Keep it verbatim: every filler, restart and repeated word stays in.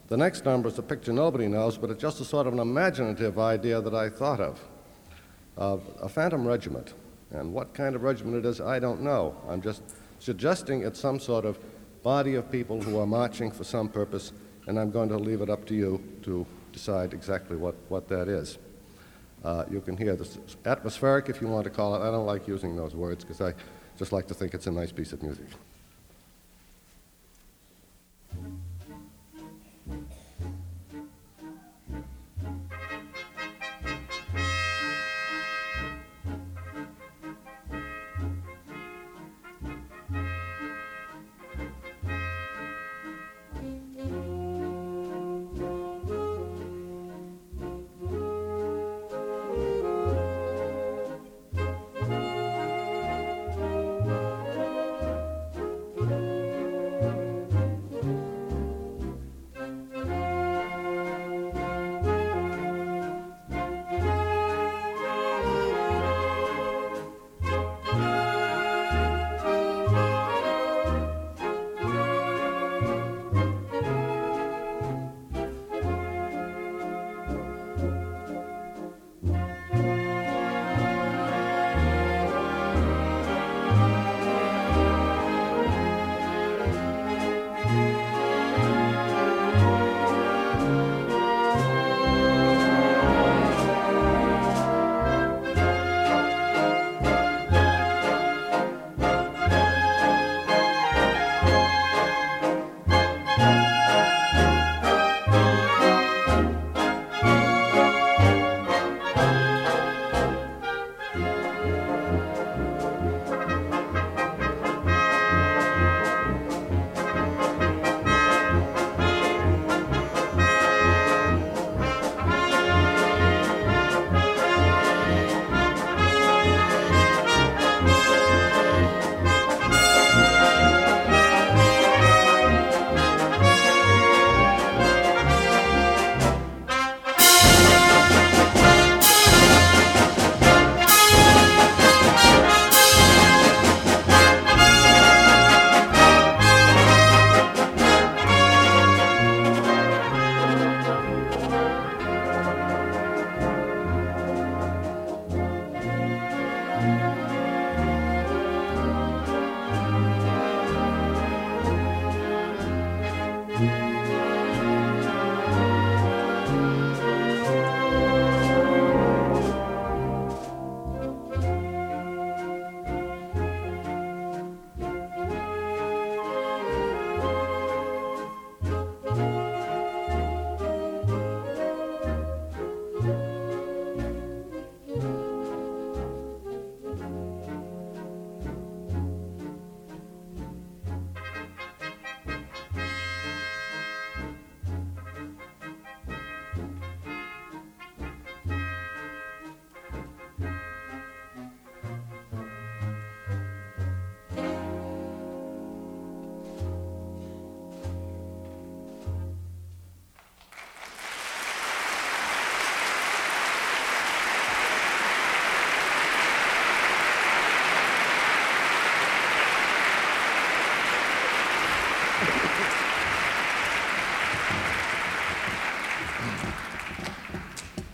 The next number is a picture nobody knows, but it's just a sort of an imaginative idea that I thought of, of a phantom regiment. And what kind of regiment it is, I don't know. I'm just suggesting it's some sort of body of people who are marching for some purpose, and I'm going to leave it up to you to decide exactly what, what that is. Uh, you can hear this atmospheric, if you want to call it. I don't like using those words because I just like to think it's a nice piece of music.